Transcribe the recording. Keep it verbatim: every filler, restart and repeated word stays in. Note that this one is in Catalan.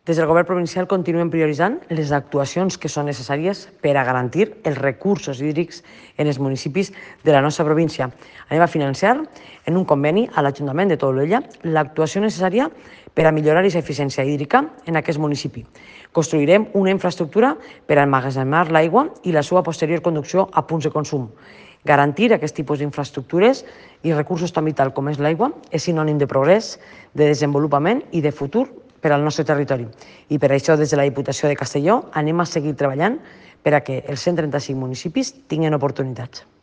Des del Govern provincial continuem prioritzant les actuacions que són necessàries per a garantir els recursos hídrics en els municipis de la nostra província. Anem a financiar en un conveni a l'Ajuntament de Tolella l'actuació necessària per a millorar aquesta eficiència hídrica en aquest municipi. Construirem una infraestructura per a emmagatzemar l'aigua i la seva posterior conducció a punts de consum. Garantir aquest tipus d'infraestructures i recursos tan vital com és l'aigua és sinònim de progrés, de desenvolupament i de futur per al nostre territori. I per això, des de la Diputació de Castelló, anem a seguir treballant per a que els cent trenta-cinc municipis tinguin oportunitats.